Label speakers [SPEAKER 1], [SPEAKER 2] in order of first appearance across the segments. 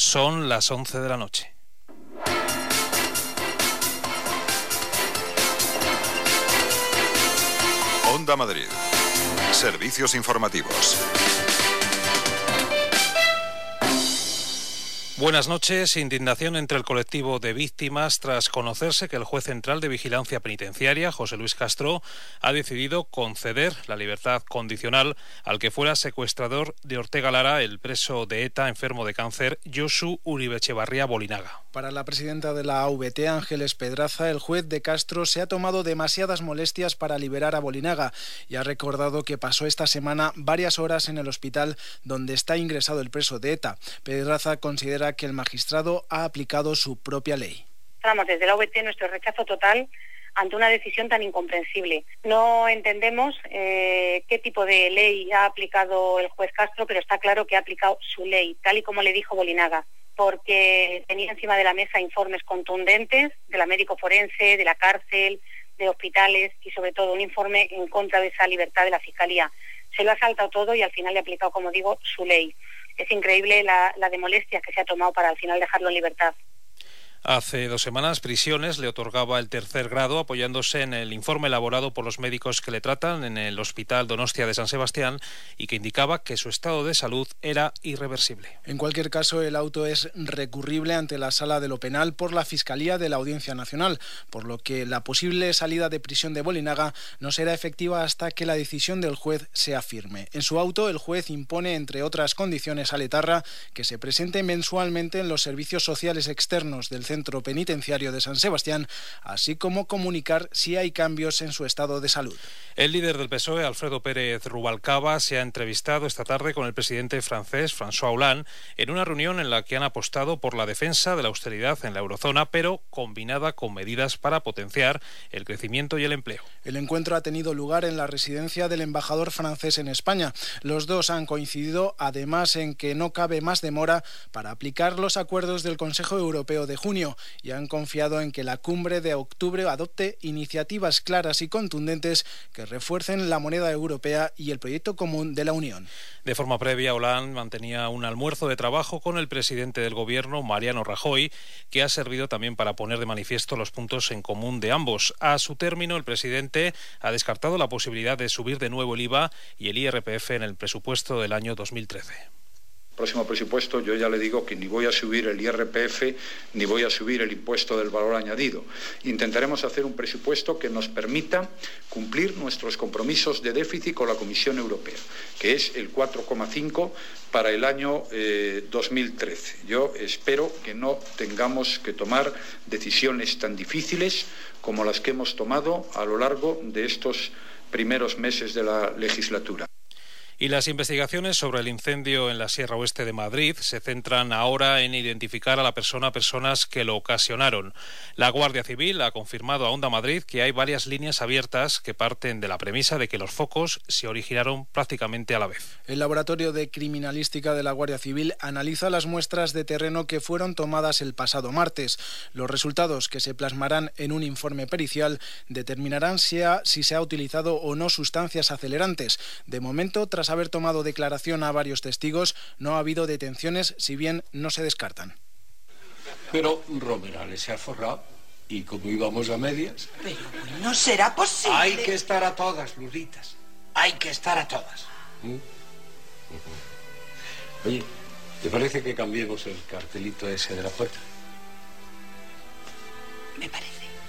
[SPEAKER 1] Son las 11 de la noche.
[SPEAKER 2] Onda Madrid. Servicios informativos.
[SPEAKER 1] Buenas noches. Indignación entre el colectivo de víctimas tras conocerse que el juez central de Vigilancia Penitenciaria, José Luis Castro, ha decidido conceder la libertad condicional al que fuera secuestrador de Ortega Lara, el preso de ETA enfermo de cáncer, Josu Uribe Etxebarria Bolinaga.
[SPEAKER 3] Para la presidenta de la AVT, Ángeles Pedraza, el juez de Castro se ha tomado demasiadas molestias para liberar a Bolinaga y ha recordado que pasó esta semana varias horas en el hospital donde está ingresado el preso de ETA. Pedraza considera que el magistrado ha aplicado su propia ley.
[SPEAKER 4] Mostramos desde la AVT nuestro rechazo total ante una decisión tan incomprensible. No entendemos qué tipo de ley ha aplicado el juez Castro, pero está claro que ha aplicado su ley, tal y como le dijo Bolinaga, porque tenía encima de la mesa informes contundentes de la médico forense, de la cárcel, de hospitales y sobre todo un informe en contra de esa libertad de la Fiscalía. Se lo ha saltado todo y al final le ha aplicado, como digo, su ley. Es increíble la de molestias que se ha tomado para al final dejarlo en libertad.
[SPEAKER 1] Hace 2 semanas, Prisiones le otorgaba el 3er grado apoyándose en el informe elaborado por los médicos que le tratan en el Hospital Donostia de San Sebastián y que indicaba que su estado de salud era irreversible.
[SPEAKER 3] En cualquier caso, el auto es recurrible ante la Sala de lo Penal por la Fiscalía de la Audiencia Nacional, por lo que la posible salida de prisión de Bolinaga no será efectiva hasta que la decisión del juez sea firme. En su auto, el juez impone, entre otras condiciones, a Letarra que se presente mensualmente en los servicios sociales externos del Centro Penitenciario de San Sebastián, así como comunicar si hay cambios en su estado de salud.
[SPEAKER 1] El líder del PSOE, Alfredo Pérez Rubalcaba, se ha entrevistado esta tarde con el presidente francés, François Hollande, en una reunión en la que han apostado por la defensa de la austeridad en la eurozona, pero combinada con medidas para potenciar el crecimiento y el empleo.
[SPEAKER 3] El encuentro ha tenido lugar en la residencia del embajador francés en España. Los dos han coincidido, además, en que no cabe más demora para aplicar los acuerdos del Consejo Europeo de junio y han confiado en que la cumbre de octubre adopte iniciativas claras y contundentes que refuercen la moneda europea y el proyecto común de la Unión.
[SPEAKER 1] De forma previa, Hollande mantenía un almuerzo de trabajo con el presidente del Gobierno, Mariano Rajoy, que ha servido también para poner de manifiesto los puntos en común de ambos. A su término, el presidente ha descartado la posibilidad de subir de nuevo el IVA y el IRPF en el presupuesto del año 2013.
[SPEAKER 5] Próximo presupuesto yo ya le digo que ni voy a subir el IRPF ni voy a subir el impuesto del valor añadido. Intentaremos hacer un presupuesto que nos permita cumplir nuestros compromisos de déficit con la Comisión Europea, que es el 4,5 para el año 2013. Yo espero que no tengamos que tomar decisiones tan difíciles como las que hemos tomado a lo largo de estos primeros meses de la legislatura.
[SPEAKER 1] Y las investigaciones sobre el incendio en la Sierra Oeste de Madrid se centran ahora en identificar a la personas que lo ocasionaron. La Guardia Civil ha confirmado a Onda Madrid que hay varias líneas abiertas que parten de la premisa de que los focos se originaron prácticamente a la vez.
[SPEAKER 3] El Laboratorio de Criminalística de la Guardia Civil analiza las muestras de terreno que fueron tomadas el pasado martes. Los resultados, que se plasmarán en un informe pericial, determinarán si se ha utilizado o no sustancias acelerantes. De momento, tras haber tomado declaración a varios testigos, no ha habido detenciones, si bien no se descartan.
[SPEAKER 6] Pero Romerales se ha forrado y como íbamos a medias...
[SPEAKER 7] Pero no será posible.
[SPEAKER 6] Hay que estar a todas, Luritas. Hay que estar a todas. Oye, ¿te parece que cambiemos el cartelito ese de la puerta?
[SPEAKER 7] Me parece.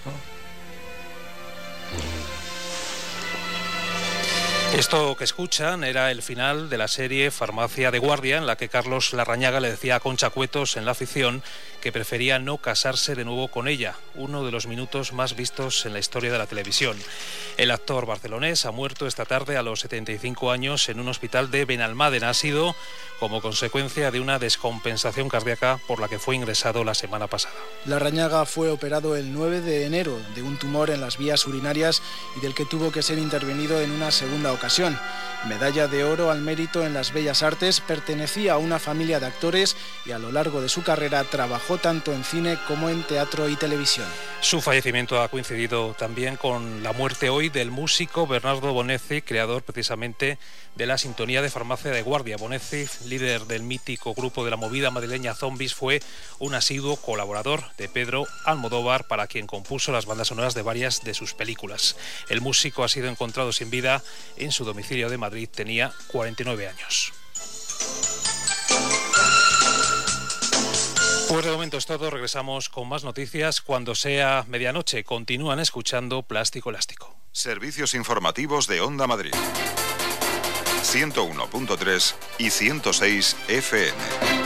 [SPEAKER 1] Esto que escuchan era el final de la serie Farmacia de Guardia, en la que Carlos Larrañaga le decía a Concha Cuetos en la ficción que prefería no casarse de nuevo con ella, uno de los minutos más vistos en la historia de la televisión. El actor barcelonés ha muerto esta tarde a los 75 años en un hospital de Benalmádena. Ha sido como consecuencia de una descompensación cardíaca por la que fue ingresado la semana pasada.
[SPEAKER 3] Larrañaga fue operado el 9 de enero de un tumor en las vías urinarias y del que tuvo que ser intervenido en una segunda ocasión. Medalla de oro al mérito en las Bellas Artes, pertenecía a una familia de actores y a lo largo de su carrera trabajó tanto en cine como en teatro y televisión.
[SPEAKER 1] Su fallecimiento ha coincidido también con la muerte hoy del músico Bernardo Bonezzi, creador precisamente de la sintonía de Farmacia de Guardia. Bonezzi, líder del mítico grupo de la movida madrileña Zombies, fue un asiduo colaborador de Pedro Almodóvar, para quien compuso las bandas sonoras de varias de sus películas. El músico ha sido encontrado sin vida en su domicilio de Madrid. Tenía 49 años. Pues de momento es todo. Regresamos con más noticias cuando sea medianoche. Continúan escuchando Plástico Elástico.
[SPEAKER 2] Servicios informativos de Onda Madrid. 101.3 y 106 FM.